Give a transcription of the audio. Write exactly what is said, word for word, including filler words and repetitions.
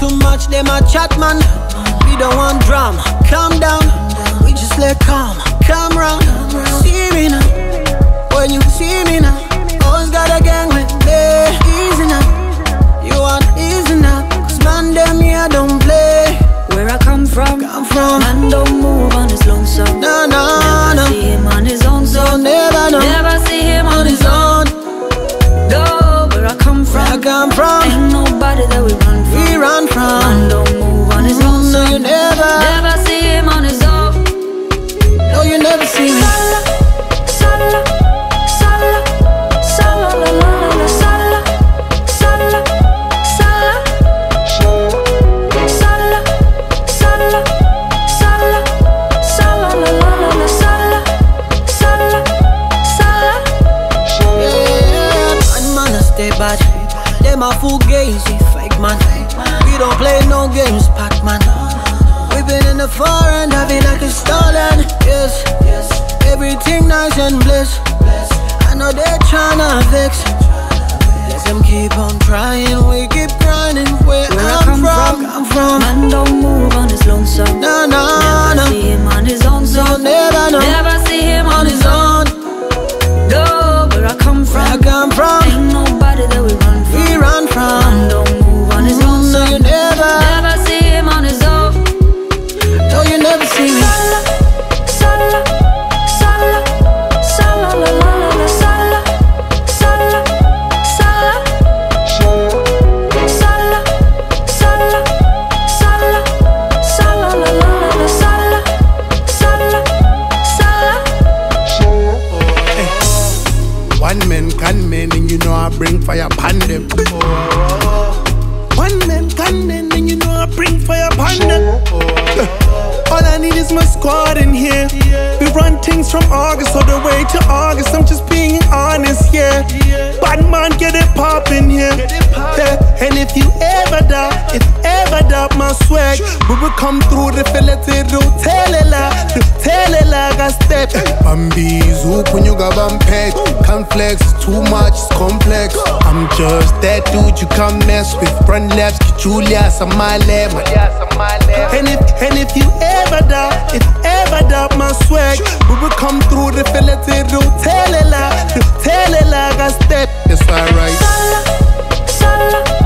too much, they my chat man. We don't want drama, calm down. We just let calm, come round. See me now, when you see me now. Always got a gang with me. Easy now, you want easy now. Cause man them here don't play. Where I come from, come from. Man don't move on his lonesome. No, no, never no. see him on his own, so never, no. Never see him on his own. No, where I come from, where I come from. Ain't nobody that we run from. We run from. Man don't move on his own, no, you never. Never see him on his own. No, you never see me. Sala, sala, sala, sala, la la la la, sala, sala, sala, sala, sala, sala, sala, la la la la, sala, sala, sala. Yeah, man, man, I stay bad. Them a full gazy, fake man. We don't play no games, Pac-Man. We been in the foreign, I feel like it's stolen. Yes, yes, everything nice and bliss. I know they're tryna vex. Let them keep on trying, we keep grinding. Where, Where I'm I come from, from, I'm from. Man don't move on his lonesome. No, no, never no. see him on his own, so never, no. Never see him on his own. No, where I come from, where I come from. Ain't nobody that we run from. We run from. Man don't move on his own, so so you never. Never see him on his own. No, you never see me. Sala, sala, sala, sala, la la la la, sala, sala, sala, sala, sala, sala, sala, la la la la, sala, sala, sala. One man can man, and you know I bring fire upon them. One man can man, and you know I bring fire upon them. All I need is my squad in here. We run things from August all the way to August. I'm just being honest, yeah. Bad man, get it poppin' here. Yeah. And if you ever doubt, if ever doubt my swag, we will come through the fillet do tell it like, do tell it like I step. Bambi's hoop when you got bumped. Conflex, too much, it's complex. I'm just that dude you can't mess with. Front left, Julius on my left. And if, and if you ever doubt, if ever doubt my swag, we will come through the fillet do tell it like, do tell it like I step. It's alright. Sala, sala.